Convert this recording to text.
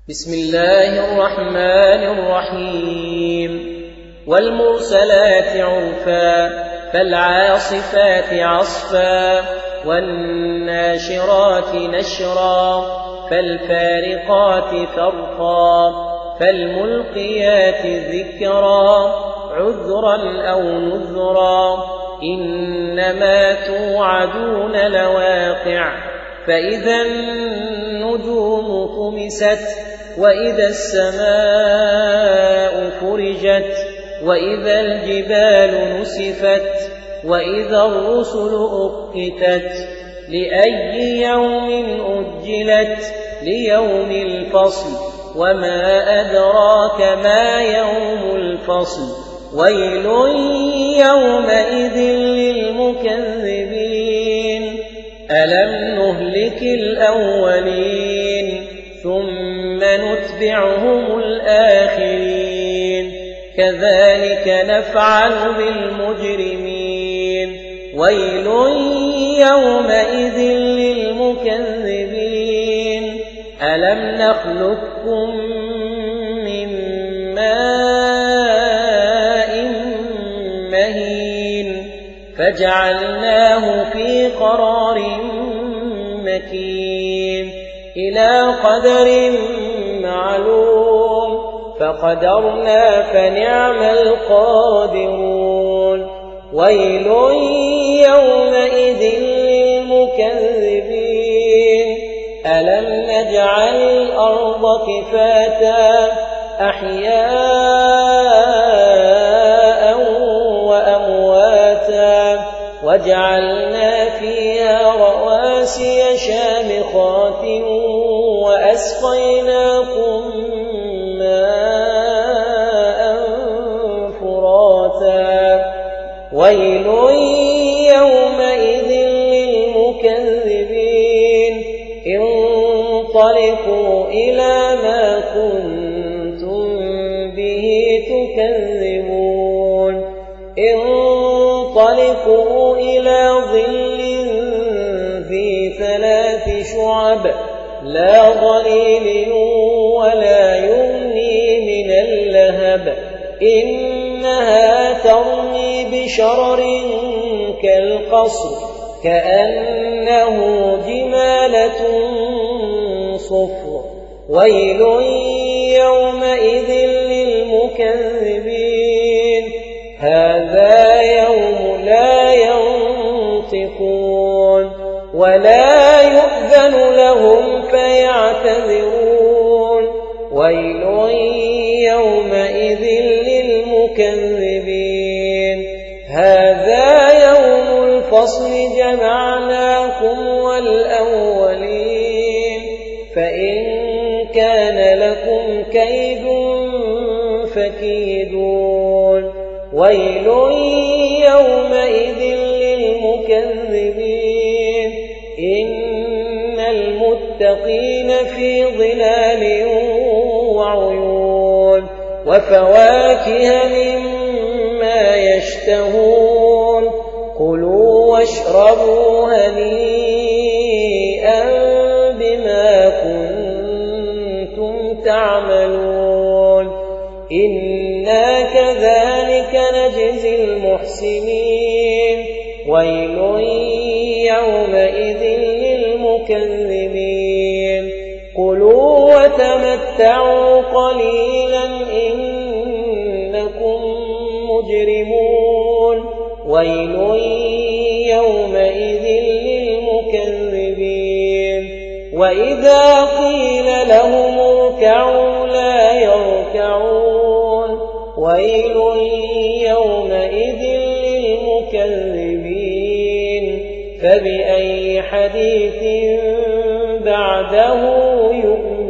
بسم الله الرحمن الرحيم والمرسلات عرفا فالعاصفات عصفا والناشرات نشرا فالفارقات فرقا فالملقيات ذكرا عذرا أو نذرا إنما توعدون لواقع فإذا النجوم طمست وإذا السماء فرجت وإذا الجبال نسفت وإذا الرسل أقتت لأي يوم أجلت ليوم الفصل وما أدراك ما يوم الفصل ويل يومئذ للمكذبين ألم نهلك الأولين ثم نتبعهم الآخرين كذلك نفعل بالمجرمين ويل يومئذ للمكذبين ألم نخلقكم من ماء مهين فجعلناه في قرار مكين إلى قدر معلوم فقدرنا فنعم القادرون ويل يومئذ للمكذبين ألم نجعل الأرض كفاتا أحياء وأمواتا وجعلنا فيها رواسي شامخات وأسقيناكم ماء فراتا ويل يومئذ للمكذبين انطلقوا إلى ما كنتم به تكذبون انطلقوا إلى ظل ذي 3 شعب لا ظليل ولا يغني من اللهب إنها ترمي بشرر كالقصر كأنه جمالة صفر ويل يومئذ للمكذبين هذا يوم لا ينطقون ولا يؤذن لهم فيعتذرون ويل يومئذ للمكذبين هذا يوم الفصل جمعناكم والأولين فإن كان لكم كيد فكيدون ويل يومئذ للمكذبين إن المتقين في ظلال وعيون وفواكه مما يشتهون كلوا واشربوا هنيئا بما كنتم تعملون إنا كذلك نجزي المحسنين ويل يومئذ للمكذبين كلوا وتمتعوا قليلا إنكم مجرمون ويل يومئذ للمكذبين وإذا قيل لهم اركعوا لا يركعون ويل يومئذ للمكذبين فبأي حديث بعده يؤمنون